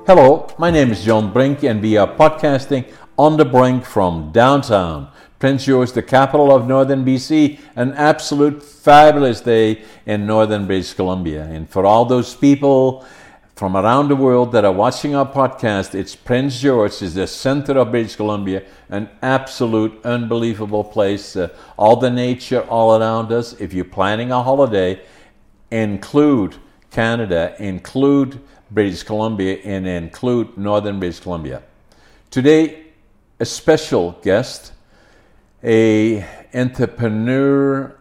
Hello, my name is John Brink, and we are podcasting on the brink from downtown Prince George, the capital of northern BC, an absolute fabulous day in northern British Columbia. And for all those people from around the world that are watching our podcast, it's Prince George is the center of British Columbia, an absolute unbelievable place. All the nature all around us. If you're planning a holiday, include Canada, include British Columbia, and include northern British Columbia. Today, a special guest, a entrepreneur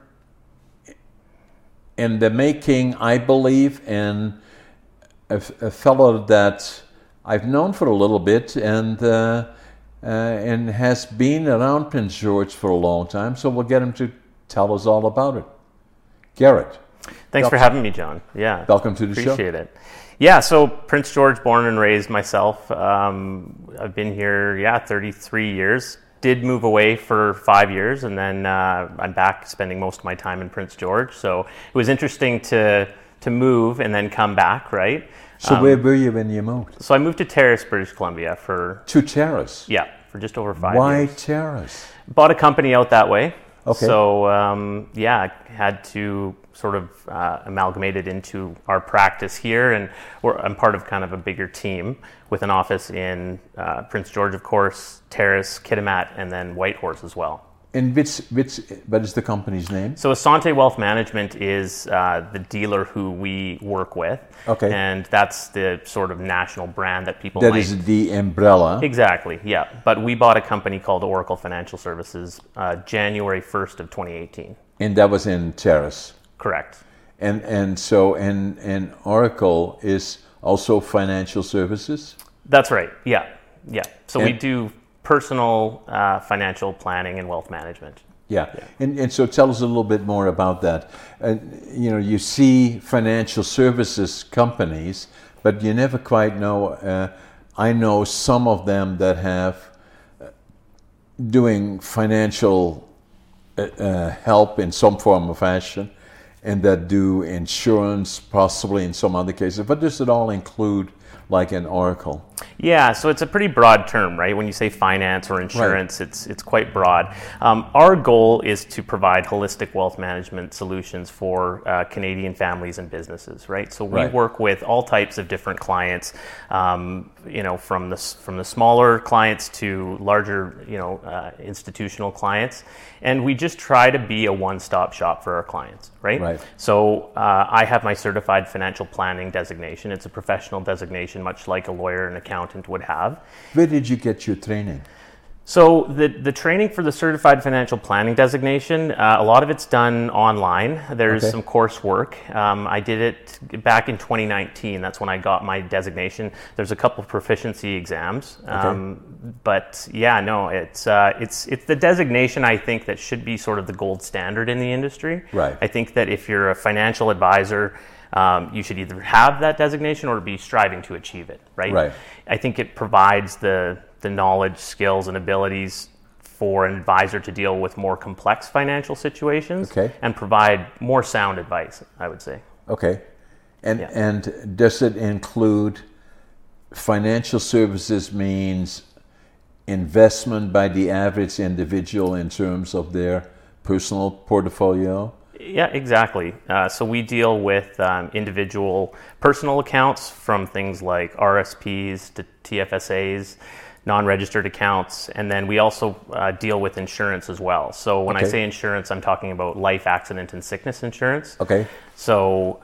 in the making, I believe, and a fellow that I've known for a little bit and has been around Prince George for a long time. So we'll get him to tell us all about it. Garrett. Thanks for having me, John. Yeah. Welcome to the show. Appreciate it. Yeah, so Prince George, born and raised myself. I've been here, 33 years. Did move away for 5 years, and then I'm back spending most of my time in Prince George. So it was interesting to move and then come back, right? So where were you when you moved? So I moved to Terrace, British Columbia To Terrace? Yeah, for just over 5 years. Why Terrace? Bought a company out that way. Okay. So, had to sort of amalgamate it into our practice here, and I'm part of kind of a bigger team with an office in Prince George, of course, Terrace, Kitimat, and then Whitehorse as well. And what is the company's name? So Asante Wealth Management is the dealer who we work with. Okay. And that's the sort of national brand that people That is the umbrella. Exactly, yeah. But we bought a company called Oracle Financial Services January 1st of 2018. And that was in Terrace. Correct. And Oracle is also financial services? That's right, yeah. So we And- do personal financial planning and wealth management. Yeah. And so tell us a little bit more about that. You see financial services companies, but you never quite know. I know some of them that have doing financial help in some form or fashion, and that do insurance possibly in some other cases. But does it all include like an Oracle? Yeah, so it's a pretty broad term, right? When you say finance or insurance, right. It's quite broad. Our goal is to provide holistic wealth management solutions for Canadian families and businesses, right? So we work with all types of different clients, from the smaller clients to larger, institutional clients, and we just try to be a one-stop shop for our clients, right? So I have my certified financial planning designation. It's a professional designation, much like a lawyer and accountant would have. Where did you get your training? So the training for the certified financial planning designation, a lot of it's done online. There's some coursework. I did it back in 2019. That's when I got my designation. There's a couple of proficiency exams. But yeah, no, it's the designation I think that should be sort of the gold standard in the industry. Right. I think that if you're a financial advisor, you should either have that designation or be striving to achieve it, right? I think it provides the knowledge, skills, and abilities for an advisor to deal with more complex financial situations and provide more sound advice, I would say. Okay. And does it include financial services means investment by the average individual in terms of their personal portfolio? Yeah, exactly. So we deal with individual personal accounts, from things like RSPs to TFSAs, non-registered accounts, and then we also deal with insurance as well. So when I say insurance, I'm talking about life, accident, and sickness insurance. So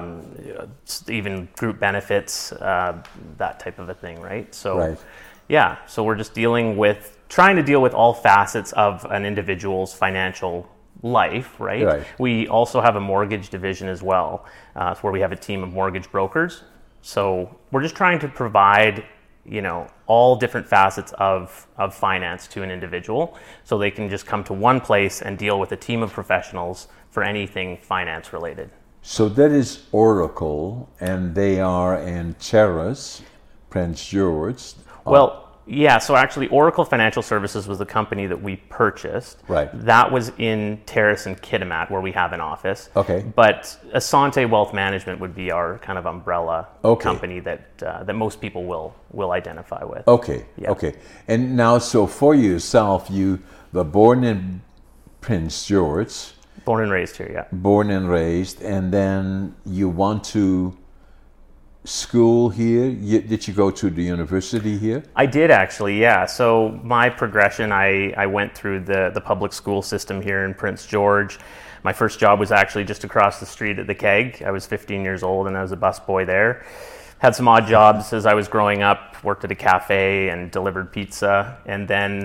even group benefits, that type of a thing, right? So so we're just trying to deal with all facets of an individual's financial life, right? We also have a mortgage division as well, where we have a team of mortgage brokers. So we're just trying to provide, all different facets of finance to an individual, so they can just come to one place and deal with a team of professionals for anything finance related. So that is Oracle, and they are in Terrace, Prince George. Well, Yeah, so actually Oracle Financial Services was the company that we purchased. Right. That was in Terrace and Kitimat, where we have an office. Okay. But Asante Wealth Management would be our kind of umbrella Okay. company that most people will identify with. Okay. Yeah. Okay. And now, so for yourself, you were born in Prince George, Born and raised here, yeah. born and raised, and then you went to school here. Did you go to the university here? I did actually, yeah. So my progression, I went through the public school system here in Prince George. My first job was actually just across the street at the Keg. I was 15 years old and I was a busboy there. Had some odd jobs as I was growing up, worked at a cafe and delivered pizza. And then,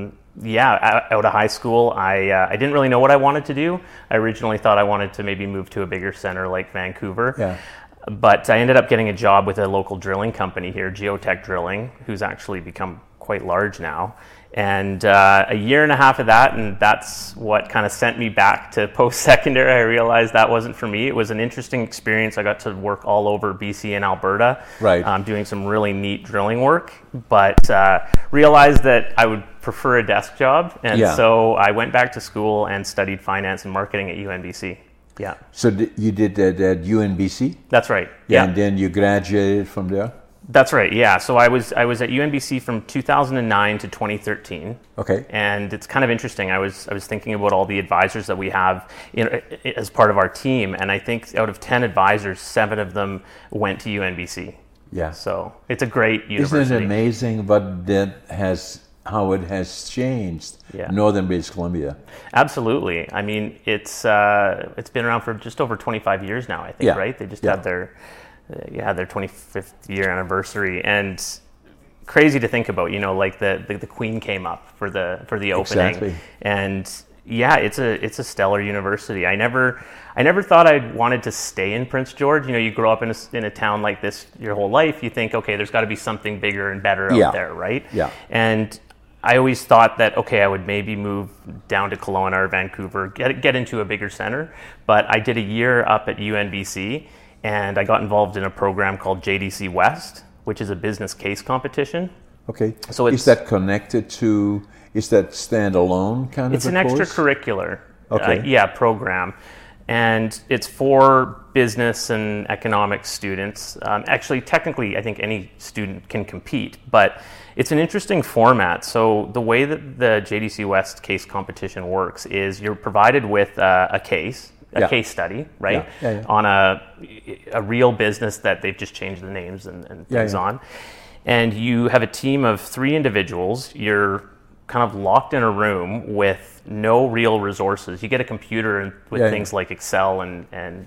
out of high school, I didn't really know what I wanted to do. I originally thought I wanted to maybe move to a bigger center like Vancouver. Yeah. But I ended up getting a job with a local drilling company here, Geotech Drilling, who's actually become quite large now. And a year and a half of that, and that's what kind of sent me back to post-secondary. I realized that wasn't for me. It was an interesting experience. I got to work all over BC and Alberta, Right. Doing some really neat drilling work, but realized that I would prefer a desk job. And Yeah. so I went back to school and studied finance and marketing at UNBC. Yeah, So you did that at UNBC? that's right. Yeah. And then you graduated from there? That's right. Yeah. So I was at UNBC from 2009 to 2013. Okay. And it's kind of interesting. I was thinking about all the advisors that we have as part of our team, and I think out of 10 advisors, 7 of them went to UNBC. Yeah. So it's a great university. Isn't it amazing how it has changed Yeah. Northern British Columbia? Absolutely. I mean, it's been around for just over 25 years now, I think, Yeah. right? They just Yeah. had their 25th year anniversary, and crazy to think about, like the Queen came up for the opening. Exactly. And yeah, it's a stellar university. I never thought I wanted to stay in Prince George. You grow up in a town like this your whole life, you think, okay, there's got to be something bigger and better Yeah. out there, right? Yeah. And I always thought that, okay, I would maybe move down to Kelowna or Vancouver, get into a bigger center. But I did a year up at UNBC, and I got involved in a program called JDC West, which is a business case competition. Okay. So is that connected to, is that standalone kind It's of an a course? extracurricular Okay. program. And it's for business and economics students. Actually, technically, I think any student can compete, but it's an interesting format. So the way that the JDC West case competition works is you're provided with a case, Yeah. case study, right? Yeah. On a real business that they've just changed the names and things on. And you have a team of 3 individuals. You're kind of locked in a room with no real resources. You get a computer with things like Excel and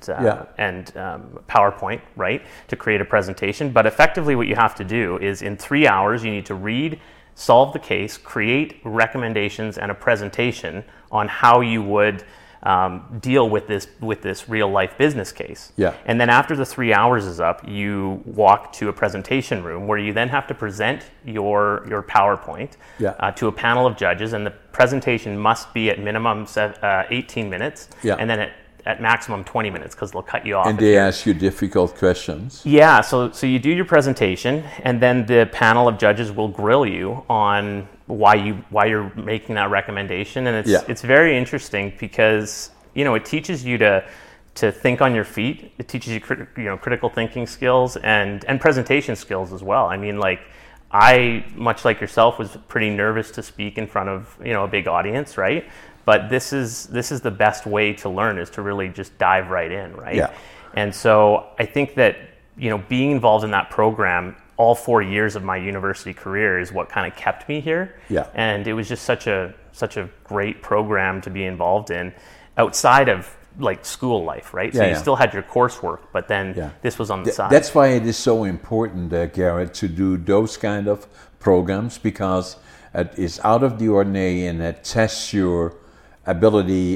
PowerPoint, right, to create a presentation. But effectively what you have to do is in 3 hours you need to read, solve the case, create recommendations and a presentation on how you would deal with this real life business case. Yeah. And then after the 3 hours is up, you walk to a presentation room where you then have to present your PowerPoint to a panel of judges, and the presentation must be at minimum 18 minutes, and then at maximum 20 minutes, because they'll cut you off. And they ask you difficult questions. Yeah, so you do your presentation, and then the panel of judges will grill you on why you're making that recommendation, and it's very interesting because it teaches you to think on your feet. It teaches you critical thinking skills and presentation skills as well. I mean, like, I, much like yourself, was pretty nervous to speak in front of a big audience, right? But this is the best way to learn, is to really just dive right in, right? Yeah. And so I think that being involved in that program all 4 years of my university career is what kind of kept me here. Yeah. And it was just such a great program to be involved in outside of like school life, right? So you still had your coursework, but then this was on the side. That's why it is so important, Garrett, to do those kind of programs, because it is out of the ordinary and it tests your ability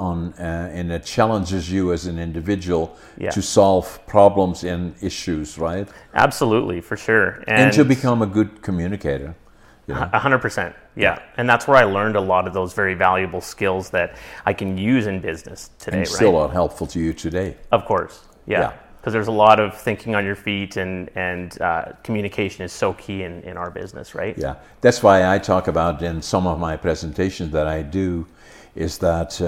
and it challenges you as an individual to solve problems and issues, right? Absolutely, for sure. And to become a good communicator. 100%, yeah. And that's where I learned a lot of those very valuable skills that I can use in business today, and right? still are helpful to you today. Of course, yeah. because there's a lot of thinking on your feet, and communication is so key in our business, right? Yeah, that's why I talk about in some of my presentations that I do, is that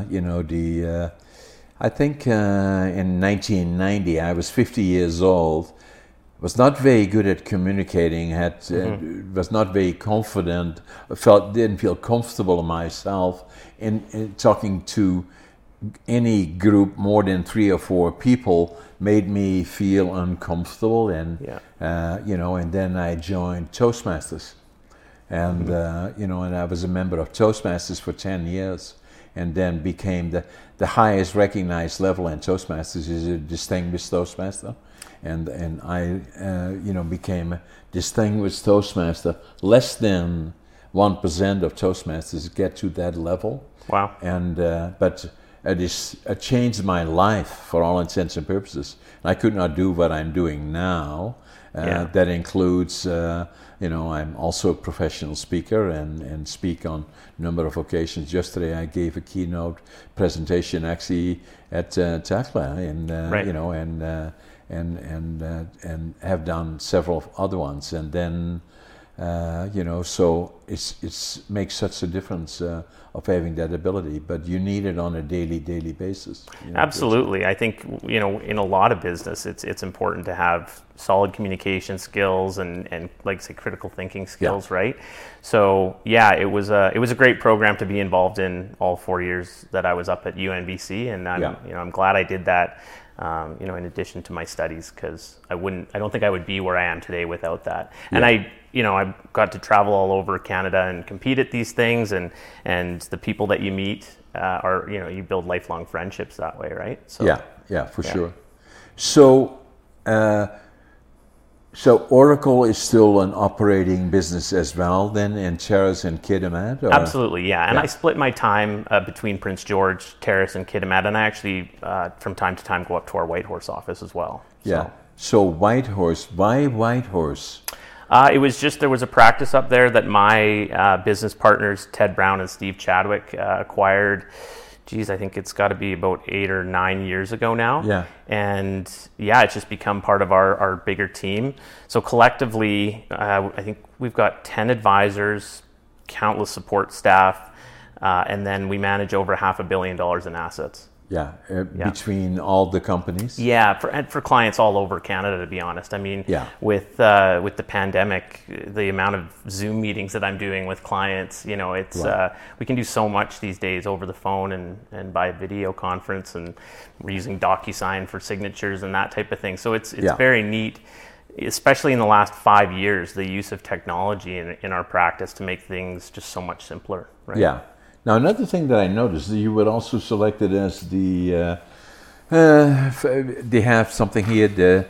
I think in 1990 I was 50 years old, was not very good at communicating, was not very confident, didn't feel comfortable myself in talking to any group more than 3 or 4 people. Made me feel uncomfortable, and and then I joined Toastmasters, and and I was a member of Toastmasters for 10 years, and then became the highest recognized level in Toastmasters is a distinguished Toastmaster, and I became a distinguished Toastmaster. Less than 1% of Toastmasters get to that level. Wow! And but it changed my life for all intents and purposes. And I could not do what I'm doing now. That includes, I'm also a professional speaker and speak on a number of occasions. Yesterday I gave a keynote presentation actually at Tekla, and have done several other ones. And then, so it makes such a difference of having that ability, but you need it on a daily basis. Absolutely. I think, in a lot of business, it's important to have solid communication skills and like say critical thinking skills, right? So it was a great program to be involved in all 4 years that I was up at UNBC, and I'm glad I did that. In addition to my studies, because I don't think I would be where I am today without that. And I got to travel all over Canada and compete at these things, and the people that you meet are, you build lifelong friendships that way, right? So, for sure. So Oracle is still an operating business as well then in Terrace and Kitimat? Absolutely, yeah. And I split my time between Prince George, Terrace, and Kitimat, and I actually, from time to time, go up to our Whitehorse office as well. So Whitehorse, why Whitehorse? It was just, there was a practice up there that my business partners, Ted Brown and Steve Chadwick, acquired. I think it's got to be about 8 or 9 years ago now. Yeah. And it's just become part of our bigger team. So collectively, I think we've got 10 advisors, countless support staff, and then we manage over $500 million in assets. Between all the companies? For clients all over Canada, to be honest. I mean, with the pandemic, the amount of Zoom meetings that I'm doing with clients, it's we can do so much these days over the phone and by video conference, and we're using DocuSign for signatures and that type of thing. So it's very neat, especially in the last 5 years, the use of technology in our practice to make things just so much simpler, right? Yeah. Now, another thing that I noticed, that you were also selected as the, they have something here, the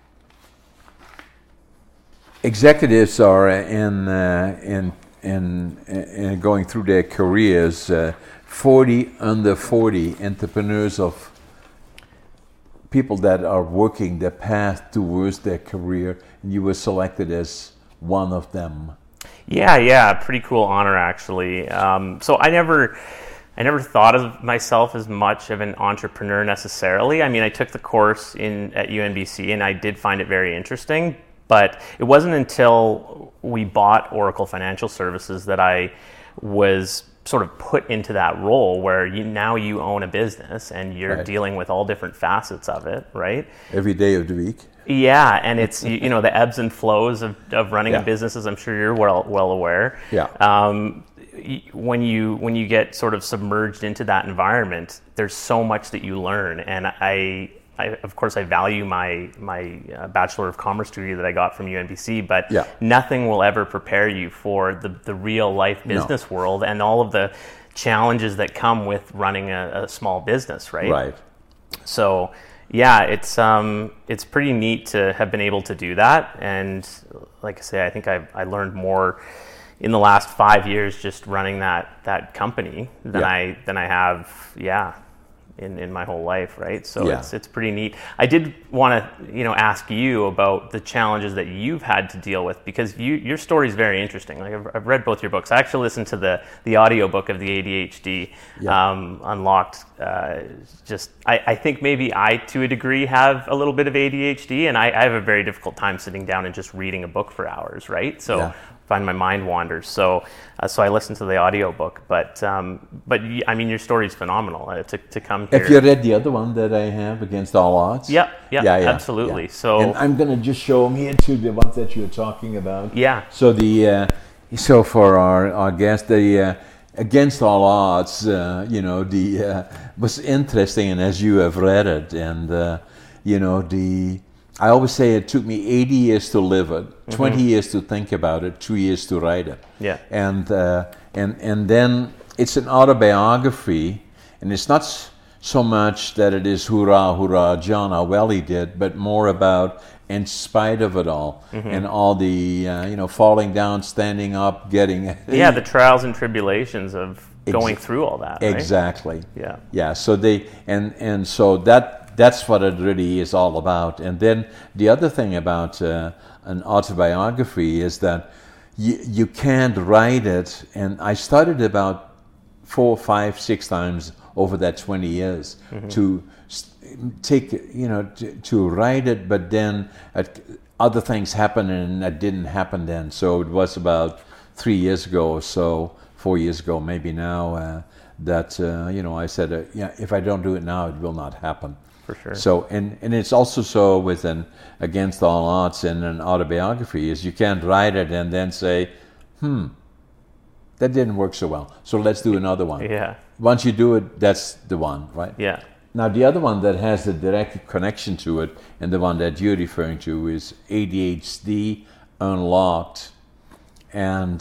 executives are in going through their careers, 40 under 40 entrepreneurs of people that are working their path towards their career, and you were selected as one of them. Pretty cool honor, actually. So I never thought of myself as much of an entrepreneur necessarily. I mean, I took the course at UNBC, and I did find it very interesting, but it wasn't until we bought Oracle Financial Services that I was sort of put into that role where you own a business and you're dealing with all different facets of it, right? Every day of the week. Yeah, and it's the ebbs and flows of running a business, as I'm sure you're well aware. When you get sort of submerged into that environment, there's so much that you learn, and I of course I value my Bachelor of Commerce degree that I got from UNBC, but nothing will ever prepare you for the real life business world and all of the challenges that come with running a small business, right? Right. So it's pretty neat to have been able to do that, and like I say, I think I learned more in the last 5 years just running that company than I have in my whole life, right? So Yeah. it's pretty neat. I did want to ask you about the challenges that you've had to deal with, because your story is very interesting. Like I've read both your books. I actually listened to the audio book of the ADHD Unlocked. I think maybe I to a degree have a little bit of ADHD, and I have a very difficult time sitting down and just reading a book for hours, right? So. Yeah. Find my mind wanders, so I listened to the audiobook. But I mean, your story is phenomenal. To come here. Have you read the other one that I have, Against All Odds? Yeah, absolutely. Yeah. So, and I'm going to just show them here too, the ones that you're talking about. Yeah. So so for our guest, the Against All Odds, was interesting, and as you have read it, and I always say it took me 80 years to live it, 20 years to think about it, 2 years to write it. Yeah. And then it's an autobiography, and it's not so much that it is hurrah, John, how well he did, but more about in spite of it all, and all the, falling down, standing up, getting... Yeah, the trials and tribulations of going through all that, right? Exactly. Yeah. Yeah, so so that's what it really is all about. And then the other thing about an autobiography is that you can't write it, and I started about 4, 5, 6 times over that 20 years to take, to write it, but then other things happened and that didn't happen then. So it was about 3 years ago or so, 4 years ago maybe now, that, I said, if I don't do it now, it will not happen. For sure. So, and it's also so with an Against All Odds and an autobiography is you can't write it and then say, that didn't work so well, so let's do another one. Yeah. Once you do it, that's the one, right? Yeah. Now, the other one that has a direct connection to it, and the one that you're referring to, is ADHD Unlocked. And,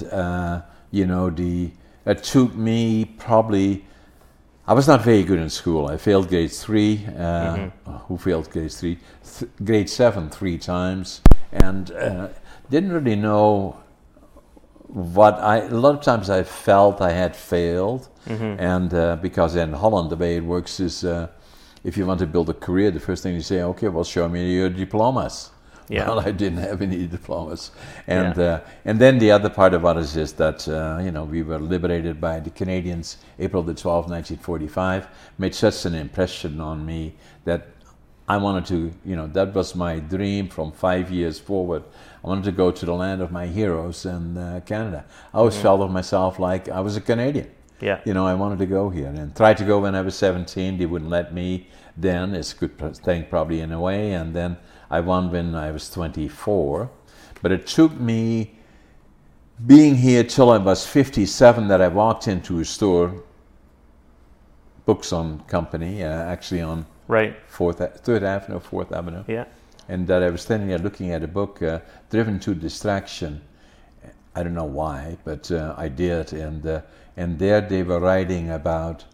it took me probably... I was not very good in school. I failed grade 3. Who failed grade 3? Grade 7 3 times, and didn't really know what a lot of times I felt I had failed, and because in Holland the way it works is if you want to build a career, the first thing you say, okay, well, show me your diplomas. Yeah. Well, I didn't have any diplomas, and then the other part of it is just that we were liberated by the Canadians April the 12th, 1945. Made such an impression on me that I wanted to, that was my dream from 5 years forward. I wanted to go to the land of my heroes in Canada. I always felt of myself like I was a Canadian. Yeah. I wanted to go here and tried to go when I was 17. They wouldn't let me then. It's a good thing probably in a way, and then I won when I was 24, but it took me being here till I was 57 that I walked into a store, Books on Company, actually on Right. 3rd Avenue, 4th Avenue. Yeah. And that I was standing there looking at a book, Driven to Distraction. I don't know why, but I did, and there they were writing about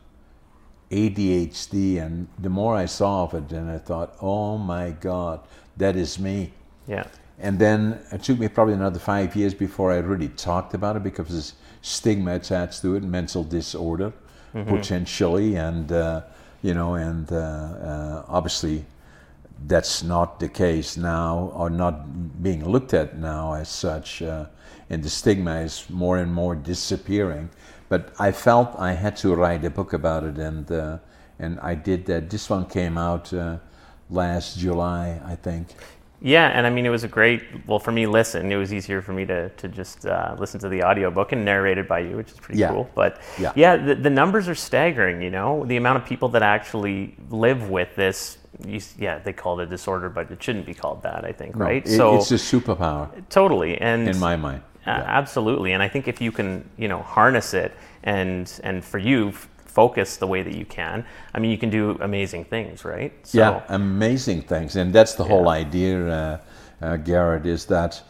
ADHD, and the more I saw of it, then I thought, oh my God, that is me. Yeah. And then it took me probably another 5 years before I really talked about it, because there's stigma attached to it, mental disorder, potentially, and obviously that's not the case now, or not being looked at now as such, and the stigma is more and more disappearing. But I felt I had to write a book about it, and I did that. This one came out last July, I think. Yeah, and I mean, it was a great, for me, listen. It was easier for me to just listen to the audiobook and narrated by you, which is pretty cool. But the numbers are staggering, the amount of people that actually live with this. They call it a disorder, but it shouldn't be called that, I think, right? So it's a superpower. Totally. And in my mind. Absolutely. And I think if you can, harness it and for you, focus the way that you can, I mean, you can do amazing things, right? So, amazing things. And that's the whole idea, Garrett, is that,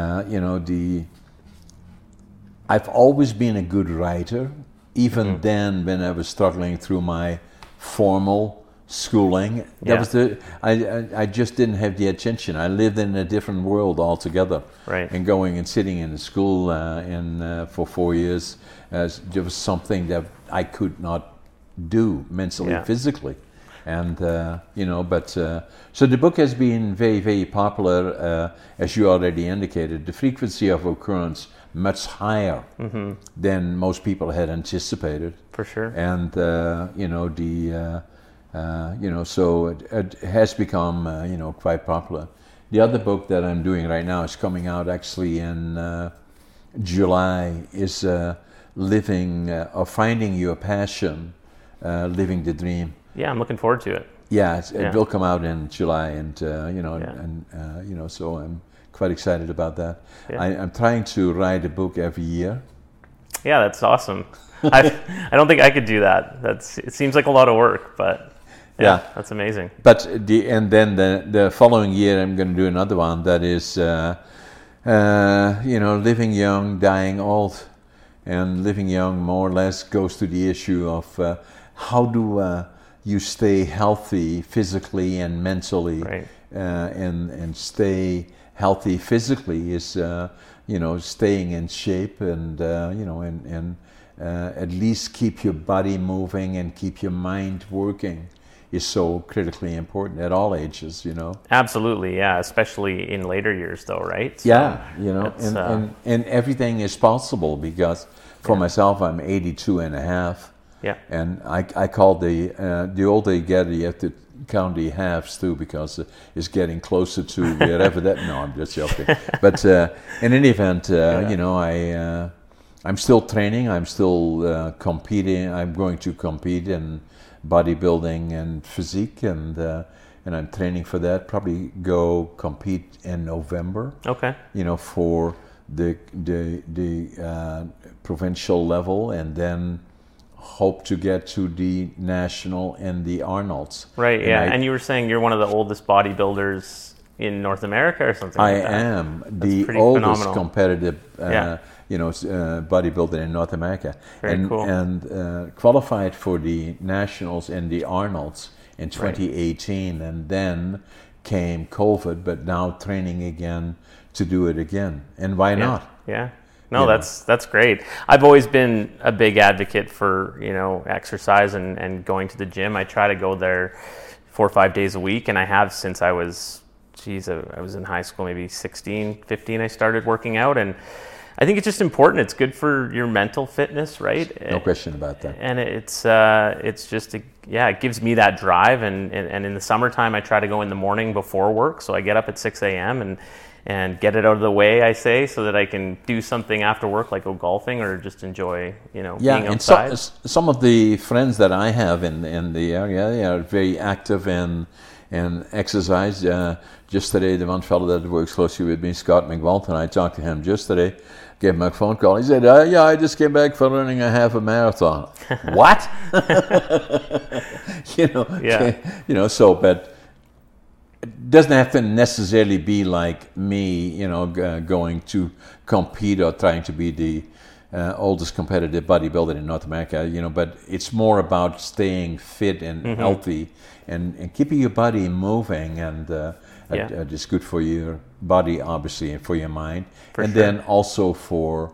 I've always been a good writer, even then when I was struggling through my formal schooling. That was I just didn't have the attention. I lived in a different world altogether. Right. And going and sitting in the school for 4 years, there was something that I could not do mentally, Yeah. physically. And, so the book has been very, very popular, as you already indicated. The frequency of occurrence much higher than most people had anticipated. For sure. And, so it has become, quite popular. The other book that I'm doing right now is coming out actually in July, is Finding Your Passion, Living the Dream. Yeah, I'm looking forward to it. Yeah, it will come out in July, and so I'm quite excited about that. Yeah. I'm trying to write a book every year. Yeah, that's awesome. I don't think I could do that. It seems like a lot of work, but yeah. That's amazing. But then the following year I'm going to do another one that is living young, dying old, and living young more or less goes to the issue of how do you stay healthy physically and mentally, right. and stay healthy physically is staying in shape and at least keep your body moving and keep your mind working is so critically important at all ages, Absolutely, yeah, especially in later years though, right? So and everything is possible because for myself I'm 82 and a half. Yeah. And I call the older you get, you have to count the halves too, because it's getting closer to wherever that. No, I'm just joking. But in any event, I'm still training. I'm still competing. I'm going to compete in bodybuilding and physique, and I'm training for that. Probably go compete in November. Okay. For the provincial level, and then hope to get to the national and the Arnolds. Right, yeah. And you were saying you're one of the oldest bodybuilders in North America or something like that. I am the oldest phenomenal. Competitive bodybuilder in North America. Very cool. And qualified for the nationals and the Arnolds in 2018, and then came COVID, but now training again to do it again. And why not? Yeah. No, that's great. I've always been a big advocate for, exercise and going to the gym. I try to go there 4 or 5 days a week, and I have since I was in high school, maybe 16, 15, I started working out, and I think it's just important. It's good for your mental fitness, right? No question about that. And it's just, it gives me that drive, and in the summertime, I try to go in the morning before work, so I get up at 6 a.m. and get it out of the way, I say, so that I can do something after work, like go golfing or just enjoy, being outside. And some of the friends that I have in the area, they are very active in exercise. Just today, the one fellow that works closely with me, Scott McWalton, I talked to him just today, gave him a phone call. He said, I just came back from running a half a marathon. What? But it doesn't have to necessarily be like me, going to compete or trying to be the oldest competitive bodybuilder in North America, but it's more about staying fit and healthy and keeping your body moving, and it's good for your body, obviously, and for your mind. Then also for,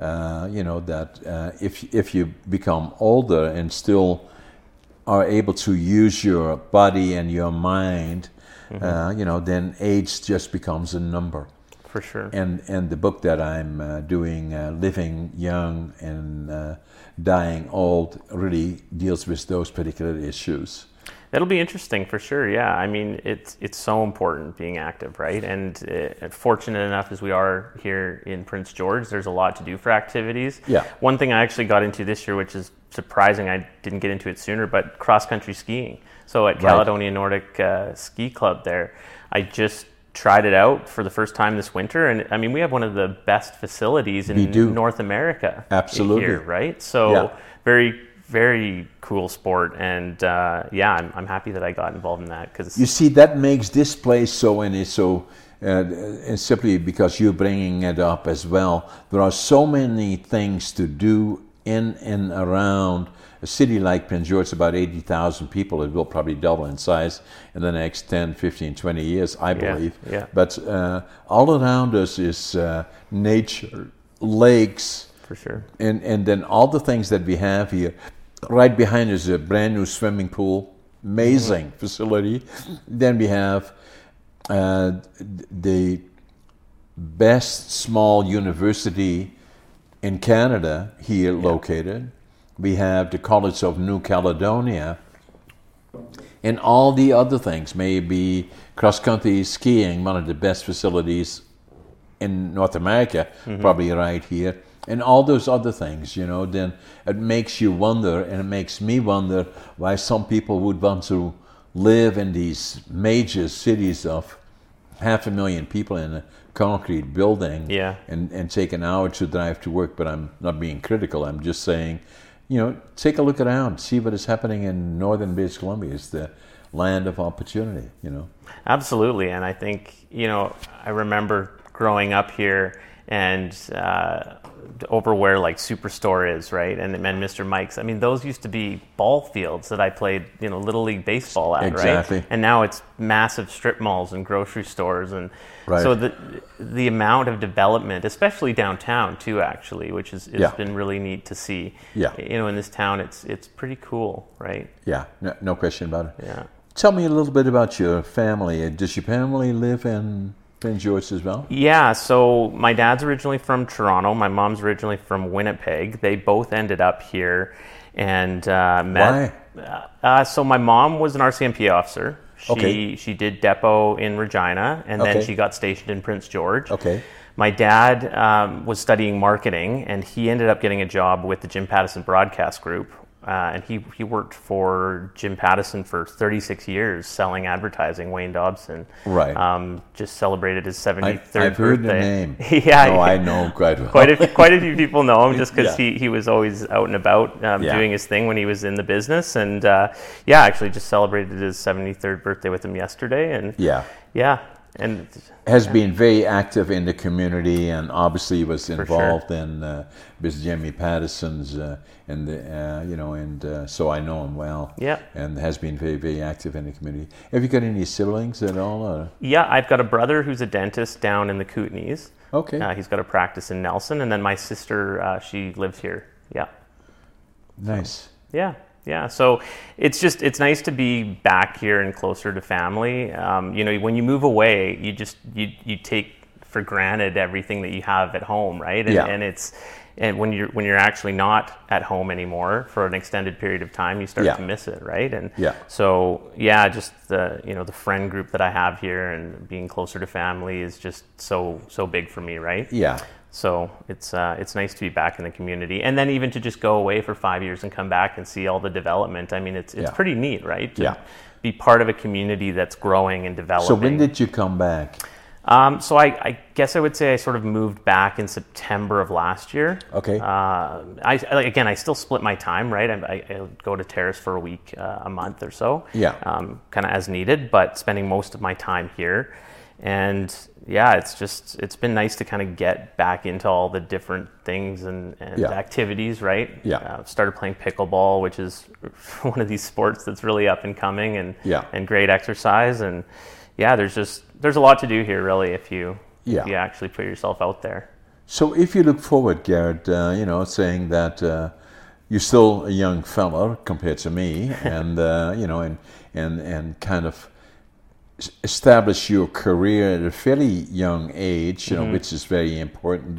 if you become older and still are able to use your body and your mind, then age just becomes a number. For sure. And the book that I'm doing, Living Young and Dying Old, really deals with those particular issues. That'll be interesting for sure. Yeah, I mean, it's so important being active, right? And fortunate enough as we are here in Prince George, there's a lot to do for activities. Yeah. One thing I actually got into this year, which is surprising, I didn't get into it sooner, but cross-country skiing. So at Caledonia Nordic Ski Club there, I just tried it out for the first time this winter, and I mean, we have one of the best facilities in North America. Absolutely. Here, right? So very, very cool sport, and I'm happy that I got involved in that, because you see, that makes this place so, and it's so simply because you're bringing it up as well. There are so many things to do in and around a city like Prince George. About 80,000 people. It will probably double in size in the next 10, 15, 20 years, I believe. Yeah. But all around us is nature, lakes. For sure. And then all the things that we have here Right behind is a brand new swimming pool, amazing facility. Then we have the best small university in Canada here located. We have the College of New Caledonia, and all the other things, maybe cross-country skiing, one of the best facilities in North America, probably right here, and all those other things, then it makes you wonder, and it makes me wonder why some people would want to live in these major cities of 500,000 people in a concrete building and take an hour to drive to work. But I'm not being critical. I'm just saying, take a look around, see what is happening in northern British Columbia. It's the land of opportunity, Absolutely. And I think, I remember growing up here and over where like Superstore is, right? And Mr. Mike's. I mean, those used to be ball fields that I played, Little League baseball at, exactly. Right? And now it's massive strip malls and grocery stores. And right. So the amount of development, especially downtown too, actually, which has been really neat to see. Yeah. In this town, it's pretty cool, right? Yeah, no question about it. Yeah. Tell me a little bit about your family. Does your family live in Prince George as well? Yeah, so my dad's originally from Toronto. My mom's originally from Winnipeg. They both ended up here and met. Why? So my mom was an RCMP officer. Okay. She did depot in Regina, and then Okay. she got stationed in Prince George. Okay. My dad was studying marketing, and he ended up getting a job with the Jim Pattison Broadcast Group. And he worked for Jim Pattison for 36 years selling advertising. Wayne Dobson, right? Just celebrated his 73rd I've birthday. heard the name. Yeah, no, I know quite well. quite a few people know him just because Yeah. he was always out and about doing his thing when he was in the business. And actually just celebrated his 73rd birthday with him yesterday. And and has been very active in the community, and obviously was sure. involved in with Jimmy Pattison's so I know him well. Yeah. And has been very, very active in the community. Have you got any siblings at all? Or? Yeah, I've got a brother who's a dentist down in the Kootenays. Okay. He's got a practice in Nelson, and then my sister, she lives here. Yeah. Nice. Yeah. So it's nice to be back here and closer to family. When you move away, you take for granted everything that you have at home, right? And when you're actually not at home anymore for an extended period of time, you start to miss it, right? And so just the friend group that I have here and being closer to family is just so big for me, right? Yeah. So it's nice to be back in the community, and then even to just go away for 5 years and come back and see all the development. I mean, it's pretty neat, right? To be part of a community that's growing and developing. So when did you come back? So I guess I would say I sort of moved back in September of last year. Okay. I still split my time, right? I go to Terrace for a week, a month or so. Yeah. Kind of as needed, but spending most of my time here. And it's been nice to kind of get back into all the different things and activities, right? Yeah. Started playing pickleball, which is one of these sports that's really up and coming and great exercise. And there's a lot to do here, really, if you actually put yourself out there. So if you look forward, Garrett, saying that you're still a young fella compared to me, and and kind of establish your career at a fairly young age, which is very important.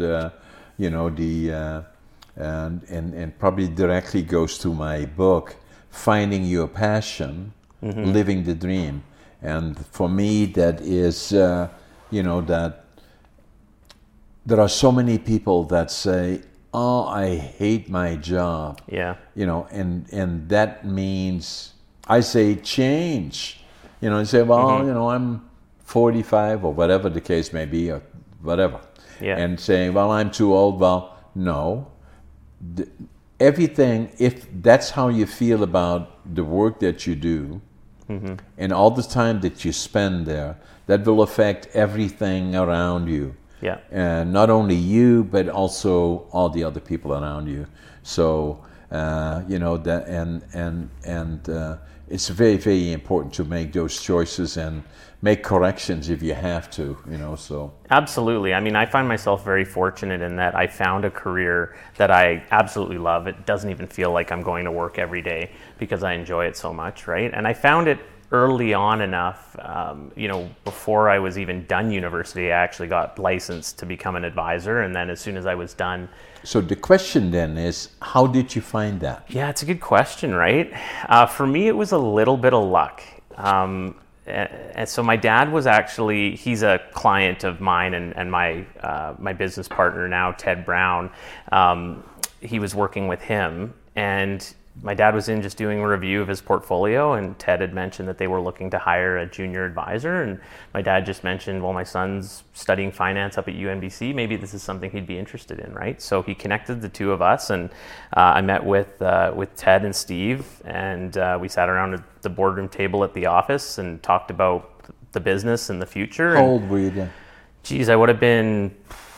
And probably directly goes to my book, Finding Your Passion, Living the Dream. And for me, that is, that there are so many people that say, "Oh, I hate my job." Yeah. And that means I say change. And say, well, I'm 45 or whatever the case may be, or whatever. Yeah. And saying, well, I'm too old. Well, no. Everything, if that's how you feel about the work that you do, and all the time that you spend there, that will affect everything around you. Yeah. And not only you, but also all the other people around you. So, it's very, very important to make those choices and make corrections if you have to, so. Absolutely. I mean, I find myself very fortunate in that I found a career that I absolutely love. It doesn't even feel like I'm going to work every day because I enjoy it so much, right? And I found it early on enough, before I was even done university, I actually got licensed to become an advisor. And then as soon as I was done. So the question then is, how did you find that? Yeah, it's a good question, right? For me, it was a little bit of luck. And so my dad was actually, he's a client of mine and my business partner now, Ted Brown. He was working with him, and my dad was in just doing a review of his portfolio, and Ted had mentioned that they were looking to hire a junior advisor, and my dad just mentioned, well, my son's studying finance up at UNBC, maybe this is something he'd be interested in, right? So he connected the two of us, and I met with Ted and Steve, and we sat around at the boardroom table at the office and talked about the business and the future. How old were you then? Geez, I would have been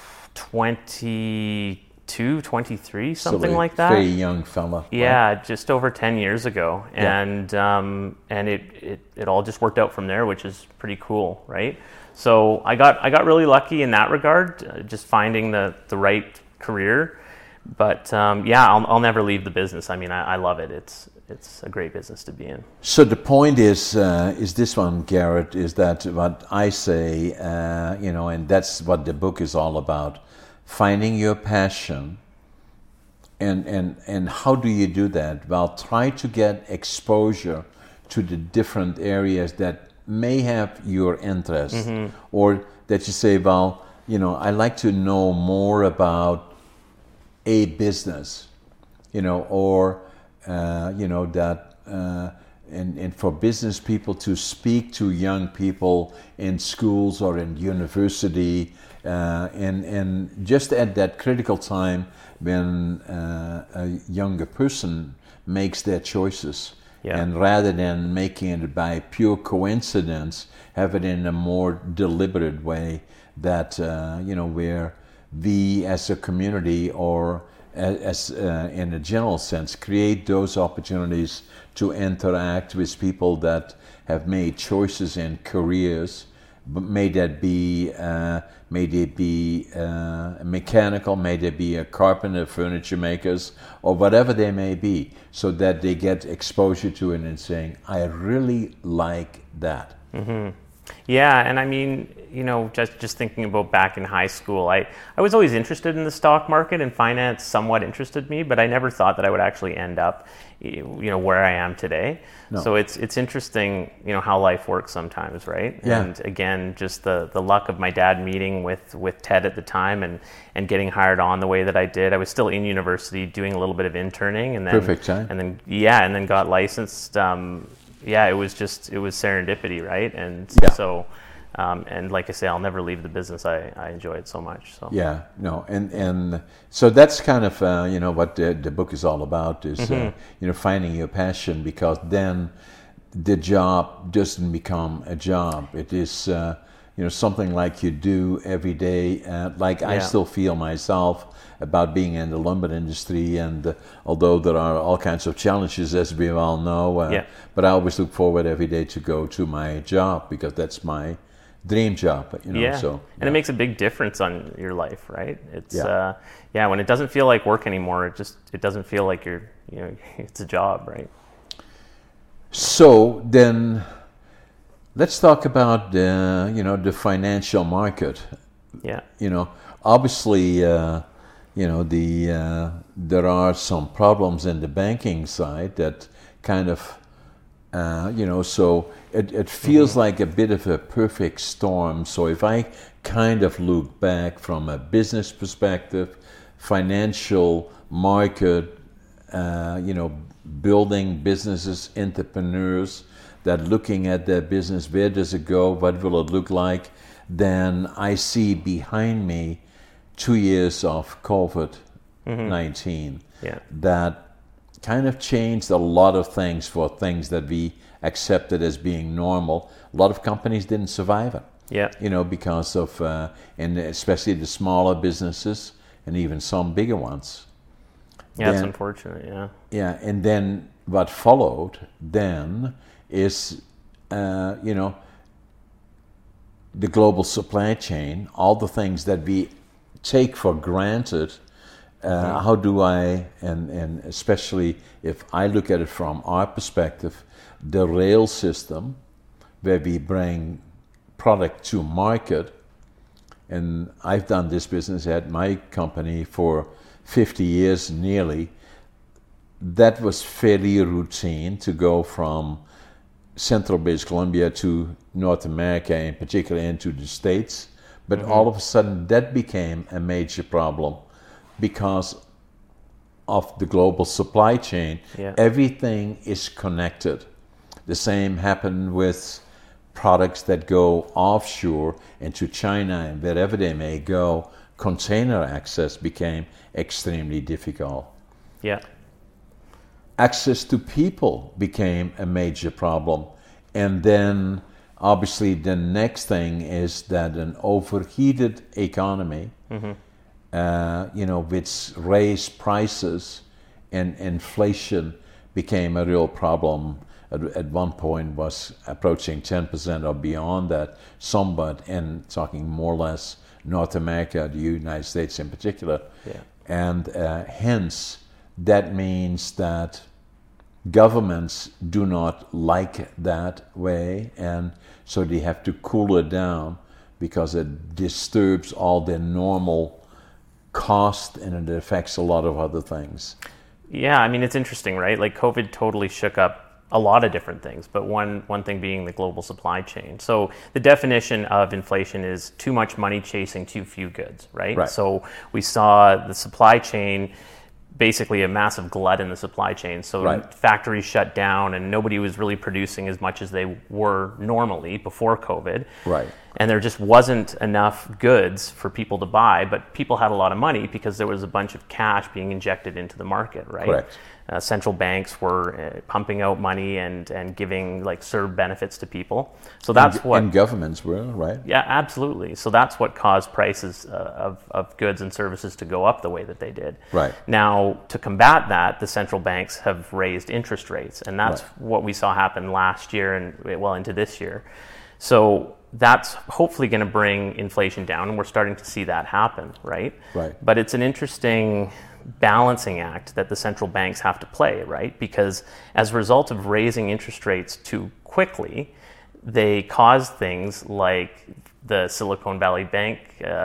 22, 23, something like that. Very young fella. Yeah, right? just over 10 years ago. Yeah. And it all just worked out from there, which is pretty cool, right? So I got really lucky in that regard, just finding the right career. But I'll never leave the business. I mean, I love it. It's a great business to be in. So the point is this one, Garrett, is that what I say, and that's what the book is all about. Finding your passion, and how do you do that? Well, try to get exposure to the different areas that may have your interest, or that you say, well, I like to know more about a business, or and for business people to speak to young people in schools or in university. And just at that critical time when a younger person makes their choices, and rather than making it by pure coincidence, have it in a more deliberate way that where we as a community or as in a general sense create those opportunities to interact with people that have made choices in careers. May they be mechanical, may they be a carpenter, furniture makers, or whatever they may be, so that they get exposure to it and saying, I really like that. Mm-hmm. Yeah, and I mean, just thinking about back in high school, I was always interested in the stock market, and finance somewhat interested me, but I never thought that I would actually end up, where I am today. No. So it's interesting, how life works sometimes, right? Yeah. And again, just the luck of my dad meeting with Ted at the time and getting hired on the way that I did. I was still in university doing a little bit of interning, and then perfect time. And then got licensed. It was serendipity, right? And so, and like I say, I'll never leave the business. I enjoy it so much. So and so that's kind of what the book is all about is finding your passion, because then the job doesn't become a job. It is something like you do every day. I still feel myself about being in the lumber industry, and although there are all kinds of challenges, as we all know, but I always look forward every day to go to my job, because that's my dream job. So and it makes a big difference on your life, right? It's when it doesn't feel like work anymore, it doesn't feel like it's a job, right? So then let's talk about the financial market. Yeah. Obviously there are some problems in the banking side that kind of so it feels like a bit of a perfect storm. So if I kind of look back from a business perspective, financial market, building businesses, entrepreneurs that looking at their business, where does it go, what will it look like, then I see behind me 2 years of COVID-19 that kind of changed a lot of things for things that we accepted as being normal. A lot of companies didn't survive it. Yeah. Because of, and especially the smaller businesses and even some bigger ones. Yeah, it's unfortunate, yeah. Yeah, and then what followed then is, you know, the global supply chain, all the things that we take for granted. How do I, and especially if I look at it from our perspective, the rail system, where we bring product to market, and I've done this business at my company for 50 years nearly. That was fairly routine to go from Central British Columbia to North America, in particular into the States. But all of a sudden that became a major problem because of the global supply chain. Yeah. Everything is connected. The same happened with products that go offshore into China and wherever they may go. Container access became extremely difficult. Yeah. Access to people became a major problem. And then obviously the next thing is that an overheated economy, which raised prices and inflation became a real problem. At one point was approaching 10% or beyond that, somewhat, and talking more or less North America, the United States in particular. Yeah. And hence, that means that governments do not like that way, and so they have to cool it down because it disturbs all their normal cost and it affects a lot of other things. Yeah, I mean, it's interesting, right? Like COVID totally shook up a lot of different things, but one thing being the global supply chain. So the definition of inflation is too much money chasing too few goods, right? So we saw the supply chain, basically a massive glut in the supply chain. So factories shut down and nobody was really producing as much as they were normally before COVID. Right. And there just wasn't enough goods for people to buy, but people had a lot of money because there was a bunch of cash being injected into the market, right? Correct. Central banks were pumping out money and giving like CERB benefits to people. So that's and governments were, right? Yeah, absolutely. So that's what caused prices of goods and services to go up the way that they did. Right. Now, to combat that, the central banks have raised interest rates, and that's what we saw happen last year and well into this year. So that's hopefully going to bring inflation down, and we're starting to see that happen, right? Right. But it's an interesting balancing act that the central banks have to play, right? Because as a result of raising interest rates too quickly, they cause things like the Silicon Valley Bank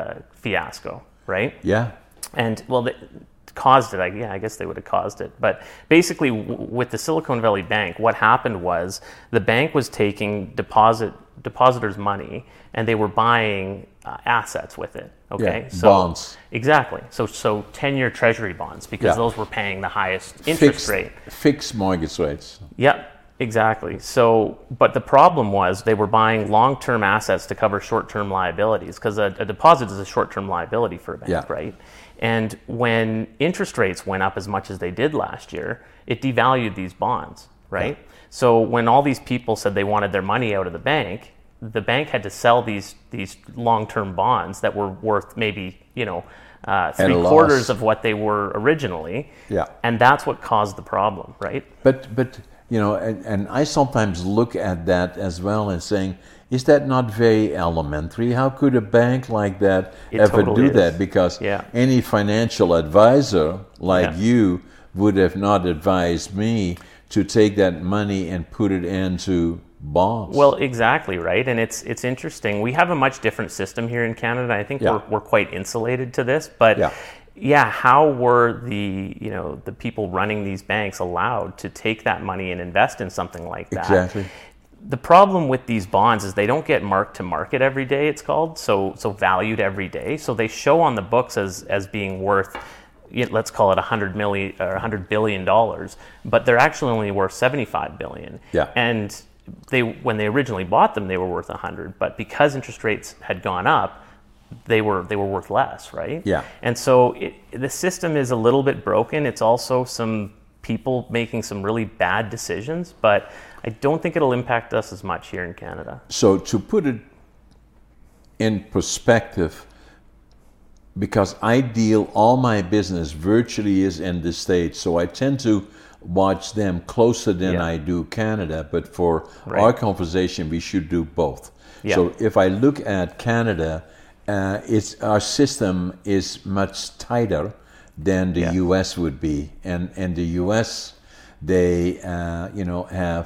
fiasco, right? Yeah. And well, they caused it. I guess they would have caused it. But basically, with the Silicon Valley Bank, what happened was the bank was taking depositors' money and they were buying assets with it. Okay, so bonds. Exactly. So 10-year Treasury bonds, because those were paying the highest interest rate. Fixed mortgage rates. Yep, exactly. So, but the problem was they were buying long-term assets to cover short-term liabilities, because a deposit is a short-term liability for a bank, right? And when interest rates went up as much as they did last year, it devalued these bonds, right? Yeah. So when all these people said they wanted their money out of the bank had to sell these long-term bonds that were worth maybe, three-quarters of what they were originally. Yeah. And that's what caused the problem, right? But and I sometimes look at that as well and saying, is that not very elementary? How could a bank like that ever do that? Because any financial advisor like you would have not advised me to take that money and put it into bonds. Well, exactly, right. And it's interesting. We have a much different system here in Canada. I think we're quite insulated to this. But how were the people running these banks allowed to take that money and invest in something like that? Exactly. The problem with these bonds is they don't get marked to market every day, it's called, so valued every day. So they show on the books as being worth, let's call it $100 million or $100 billion, but they're actually only worth $75 billion. Yeah. And when they originally bought them, they were worth 100, but because interest rates had gone up, they were worth less, right? Yeah. And so the system is a little bit broken. It's also some people making some really bad decisions, but I don't think it'll impact us as much here in Canada. So to put it in perspective, because all my business virtually is in the States, so I tend to watch them closer than Yeah. I do Canada, but for Right. our conversation, we should do both. Yeah. So if I look at Canada, our system is much tighter than the Yeah. U.S. would be, and the U.S. they have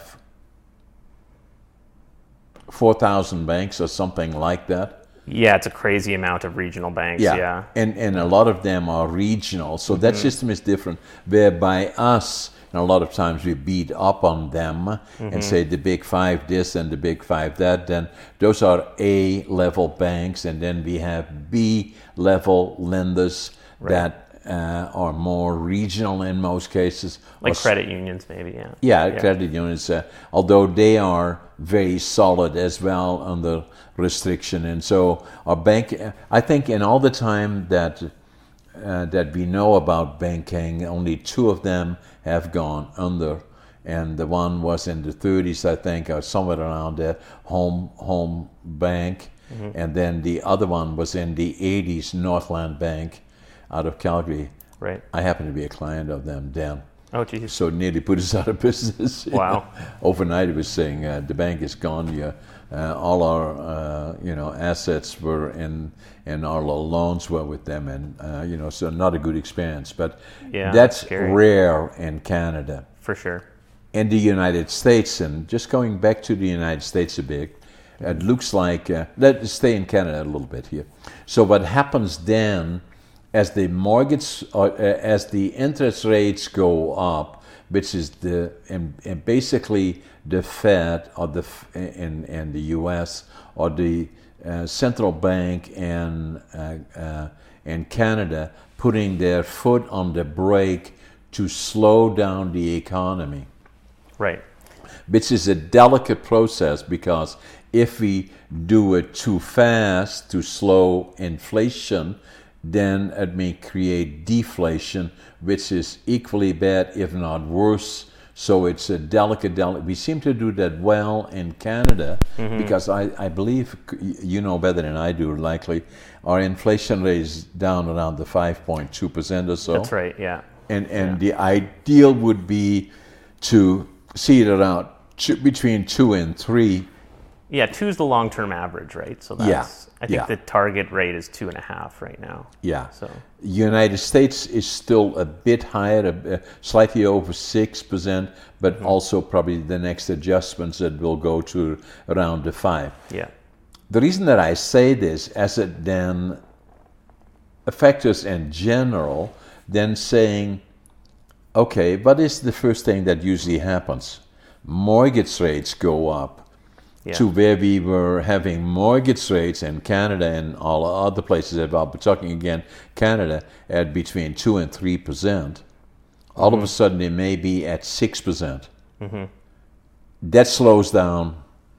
4,000 banks or something like that. Yeah, it's a crazy amount of regional banks. Yeah. And a lot of them are regional, so that system is different. Whereby us, and a lot of times we beat up on them and say the big five this and the big five that. Then those are A-level banks, and then we have B-level lenders that are more regional in most cases. Like Or credit unions, maybe. Yeah. yeah, credit unions, although they are very solid as well under restriction. And so our bank, I think in all the time that we know about banking, only 2 of them have gone under. And the one was in the 30s, I think, or somewhere around there, Home Bank. And then the other one was in the 80s, Northland Bank out of Calgary. Right. I happen to be a client of them then. Oh, geez. So it nearly put us out of business. Wow. Overnight, it was saying the bank is gone. All our assets were in, and all our loans were with them, and so not a good experience. But Yeah, that's scary. rare in Canada. For sure. In the United States, and just going back to the United States a bit, it looks like let's stay in Canada a little bit here. So what happens then? As the mortgage, as the interest rates go up, which is and basically the Fed or in the U.S. or the central bank in Canada putting their foot on the brake to slow down the economy, Right. which is a delicate process because if we do it too fast to slow inflation, then it may create deflation, which is equally bad, if not worse. So it's a delicate. We seem to do that well in Canada because I believe, you know better than I do, likely, our inflation rate is down around the 5.2% or so. That's right. Yeah. And the ideal would be to see it around between 2 and 3. Yeah, 2 is the long-term average, right? So that's, I think the target rate is 2.5 right now. Yeah. So United States is still a bit higher, slightly over 6%, but also probably the next adjustments that will go to around the 5. yeah. The reason that I say this, as it then affects us in general, then saying, okay, what is the first thing that usually happens? Mortgage rates go up. Yeah. To where we were having mortgage rates in Canada and all other places, I'll be talking again, Canada, at between 2 and 3%. All of a sudden, they may be at 6%. That slows down.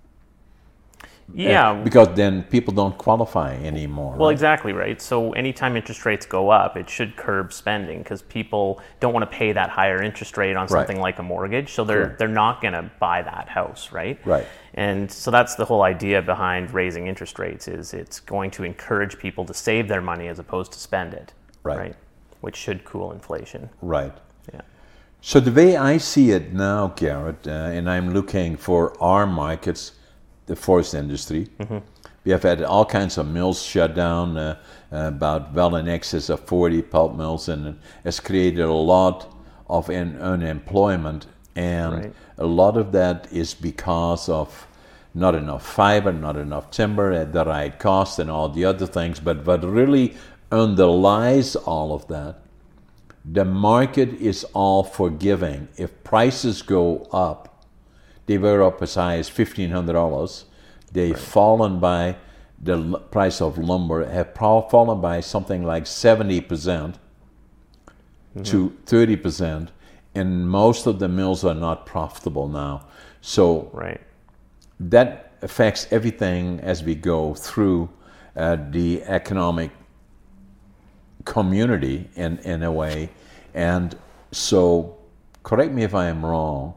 Yeah. Because then people don't qualify anymore. Well, right? exactly, right. So anytime interest rates go up, it should curb spending because people don't want to pay that higher interest rate on something like a mortgage. So they're not going to buy that house, right? Right. And so that's the whole idea behind raising interest rates is it's going to encourage people to save their money as opposed to spend it, Right. Which should cool inflation. Right. Yeah. So the way I see it now, Garrett, and I'm looking for our markets, the forest industry. We have had all kinds of mills shut down, about well in excess of 40 pulp mills, and it has created a lot of unemployment. And a lot of that is because of not enough fiber, not enough timber at the right cost, and all the other things. But what really underlies all of that, the market is all forgiving. If prices go up, they were up as high as $1,500. They've fallen by, the price of lumber have fallen by something like 70% to 30%, and most of the mills are not profitable now. So that affects everything as we go through the economic community in a way. And so, correct me if I am wrong,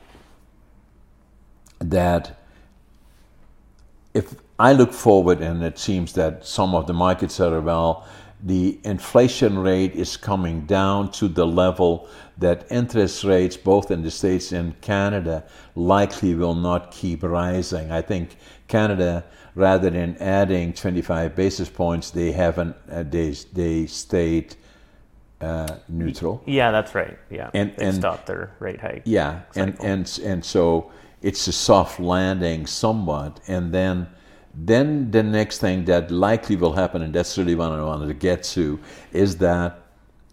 that if I look forward and it seems that some of the markets are well, the inflation rate is coming down to the level that interest rates, both in the States and Canada, likely will not keep rising. I think Canada, rather than adding 25 basis points, they haven't. They stayed neutral. Yeah, that's right. Yeah, and stopped their rate hike. Yeah, cycle. and so it's a soft landing somewhat, and then the next thing that likely will happen, and that's really what I wanted to get to, is that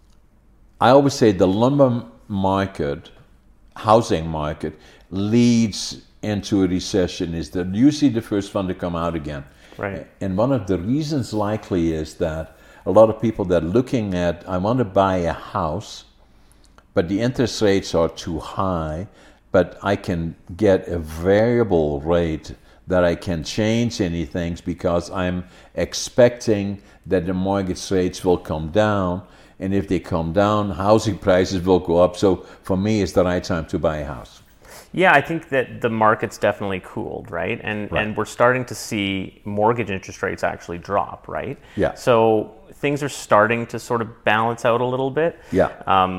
I always say the lumber market, housing market, leads into a recession. Is that usually the first one to come out again. Right. And one of the reasons likely is that a lot of people that are looking at, I want to buy a house, but the interest rates are too high, but I can get a variable rate that I can change anything because I'm expecting that the mortgage rates will come down. And if they come down, housing prices will go up. So for me, it's the right time to buy a house. Yeah, I think that the market's definitely cooled, right? And we're starting to see mortgage interest rates actually drop, right? Yeah. So things are starting to sort of balance out a little bit. Yeah.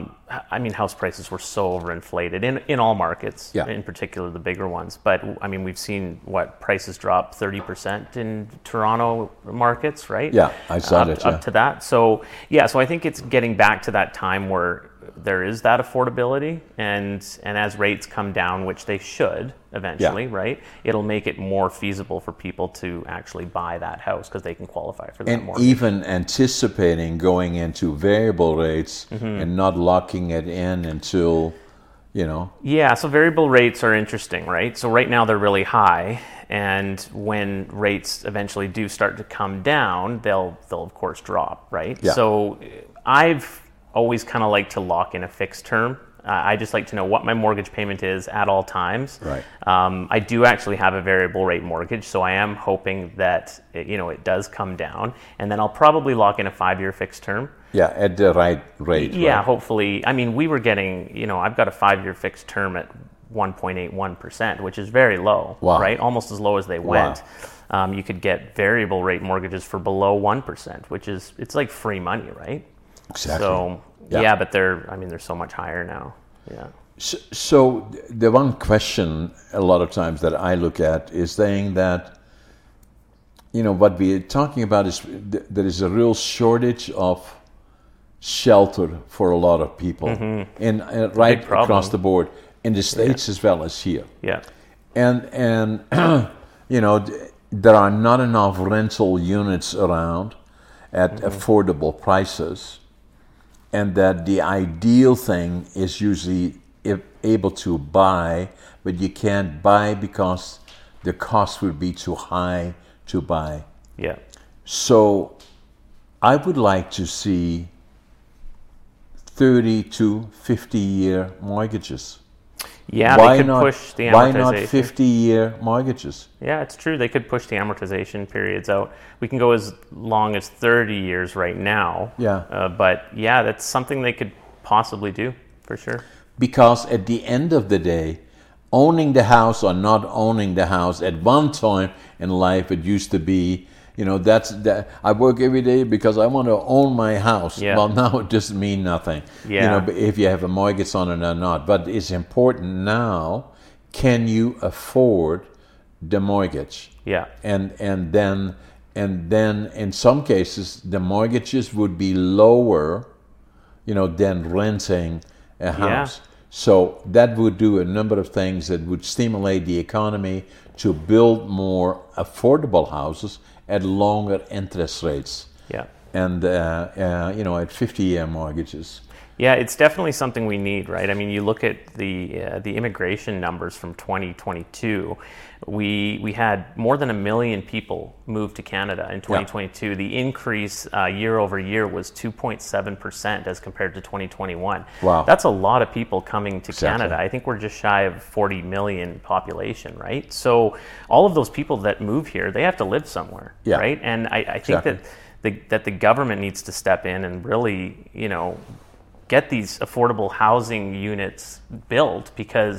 I mean, house prices were so overinflated in all markets, in particular the bigger ones. But I mean, we've seen prices drop 30% in Toronto markets, right? Yeah, I saw that. Up to that. So so I think it's getting back to that time where there is that affordability, and as rates come down, which they should eventually, right? It'll make it more feasible for people to actually buy that house because they can qualify for that and mortgage. Even anticipating going into variable rates and not locking it in until, Yeah, so variable rates are interesting, right? So right now they're really high, and when rates eventually do start to come down, they'll of course drop, right? Yeah. So I've always kind of like to lock in a fixed term. I just like to know what my mortgage payment is at all times. Right. I do actually have a variable rate mortgage, so I am hoping that it does come down, and then I'll probably lock in a 5-year fixed term. Yeah, at the right rate. Yeah, right? Hopefully. I mean, we were getting, I've got a 5-year fixed term at 1.81%, which is very low, right? Almost as low as they went. Wow. You could get variable rate mortgages for below 1%, which it's like free money, right? Exactly. So but they're so much higher now. Yeah. So the one question a lot of times that I look at is saying that, what we're talking about is there is a real shortage of shelter for a lot of people, and right across the board in the States as well as here. Yeah. And there are not enough rental units around at affordable prices. And that the ideal thing is usually able to buy, but you can't buy because the cost would be too high to buy. Yeah. So I would like to see 30 to 50-year mortgages. Yeah, they could push the amortization. Why not 50-year mortgages? Yeah, it's true. They could push the amortization periods out. We can go as long as 30 years right now. Yeah. But yeah, that's something they could possibly do, for sure. Because at the end of the day, owning the house or not owning the house, at one time in life it used to be, I work every day because I want to own my house. Yeah. Well, now it doesn't mean nothing. Yeah. If you have a mortgage on it or not. But it's important now, can you afford the mortgage? Yeah. And then in some cases the mortgages would be lower, than renting a house. Yeah. So that would do a number of things that would stimulate the economy to build more affordable houses at longer interest rates. Yeah. And, at 50-year mortgages. Yeah, it's definitely something we need, right? I mean, you look at the immigration numbers from 2022. We had more than 1 million people move to Canada in 2022. Yeah. The increase year over year was 2.7% as compared to 2021. Wow. That's a lot of people coming to Canada. I think we're just shy of 40 million population, right? So all of those people that move here, they have to live somewhere, right? And I think that the government needs to step in and really, get these affordable housing units built, because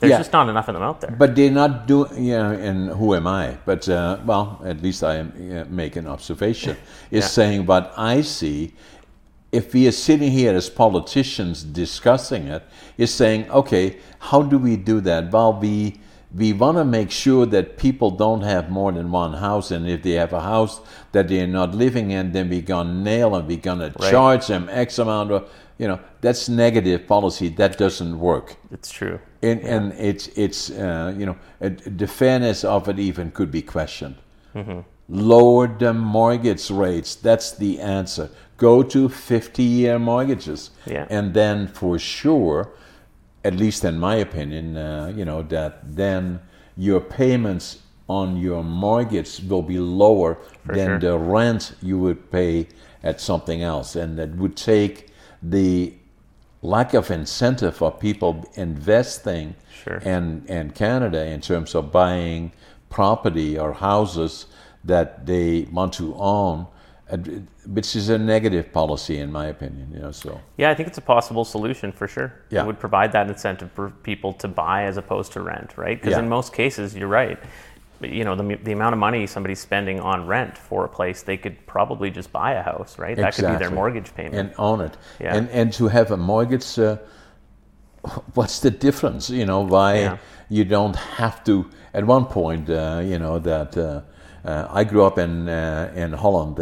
There's just not enough of them out there. But they're not doing, and who am I? But, at least I make an observation, is saying what I see, if we are sitting here as politicians discussing it, is saying, okay, how do we do that? Well, we want to make sure that people don't have more than one house, and if they have a house that they're not living in, then we're going to nail them, we're going to charge them X amount of, that's negative policy. That doesn't work. It's true. And it's the fairness of it even could be questioned. Mm-hmm. Lower the mortgage rates. That's the answer. Go to 50-year mortgages. Yeah. And then for sure, at least in my opinion, that then your payments on your mortgage will be lower than the rent you would pay at something else. And that would take the lack of incentive for people investing in Canada in terms of buying property or houses that they want to own, which is a negative policy in my opinion. So yeah, I think it's a possible solution for sure. Yeah. It would provide that incentive for people to buy as opposed to rent, right? Because in most cases, you're right. The amount of money somebody's spending on rent for a place, they could probably just buy a house, right? That could be their mortgage payment. And own it. Yeah. And to have a mortgage, what's the difference? Why you don't have to, at one point, that I grew up in Holland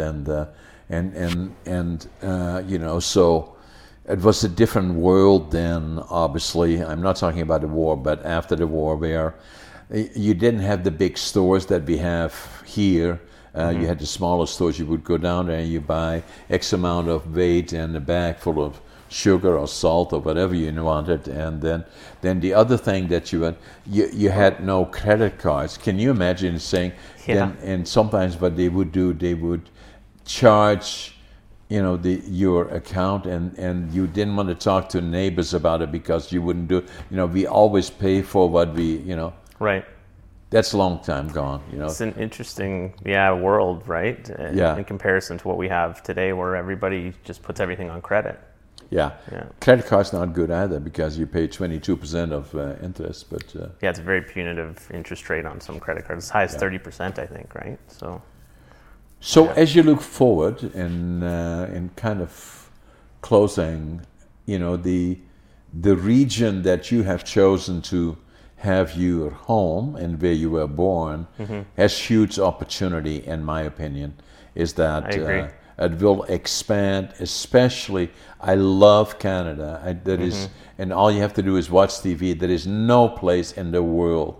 and so it was a different world then, obviously. I'm not talking about the war, but after the war, where you didn't have the big stores that we have here. You had the smaller stores. You would go down there and you buy X amount of weight and a bag full of sugar or salt or whatever you wanted. And then the other thing that you had no credit cards. Can you imagine saying, and sometimes what they would do, they would charge your account, and you didn't want to talk to neighbors about it because you wouldn't do it. We always pay for what we, Right. That's a long time gone, It's an interesting, world, right? In comparison to what we have today, where everybody just puts everything on credit. Yeah. Credit card's not good either because you pay 22% of interest, but it's a very punitive interest rate on some credit cards, as high as 30%, I think, right? So as you look forward in kind of closing, the region that you have chosen to have your home and where you were born has huge opportunity, in my opinion, is that I agree. It will expand, especially, I love Canada. That is, and all you have to do is watch TV. There is no place in the world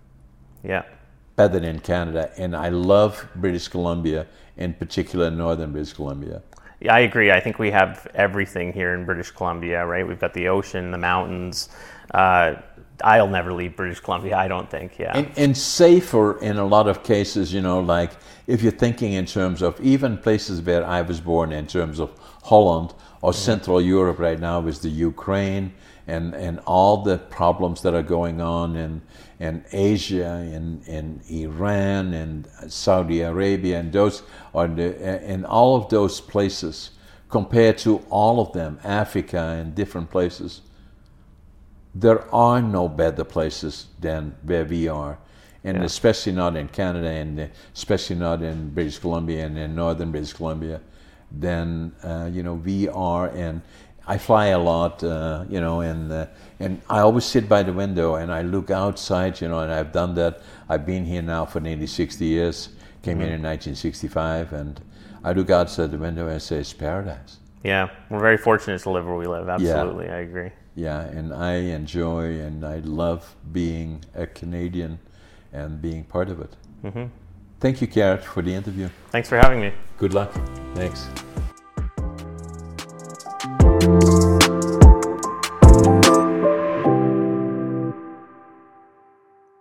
better than Canada, and I love British Columbia, in particular northern British Columbia. Yeah, I agree. I think we have everything here in British Columbia, right? We've got the ocean, the mountains. I'll never leave British Columbia, I don't think, And safer in a lot of cases, like if you're thinking in terms of even places where I was born, in terms of Holland or Central Europe right now with the Ukraine and all the problems that are going on in Asia, in Iran and Saudi Arabia, and those are in all of those places, compared to all of them, Africa and different places. There are no better places than where we are, and especially not in Canada, and especially not in British Columbia and in northern British Columbia. Then we are, and I fly a lot, and I always sit by the window and I look outside, and I've done that. I've been here now for nearly 60 years. Came in 1965, and I look outside the window and say, it's paradise. Yeah, we're very fortunate to live where we live. Absolutely, I agree. Yeah, and I enjoy and I love being a Canadian and being part of it. Thank you, Garrett, for the interview. Thanks for having me. Good luck. Thanks.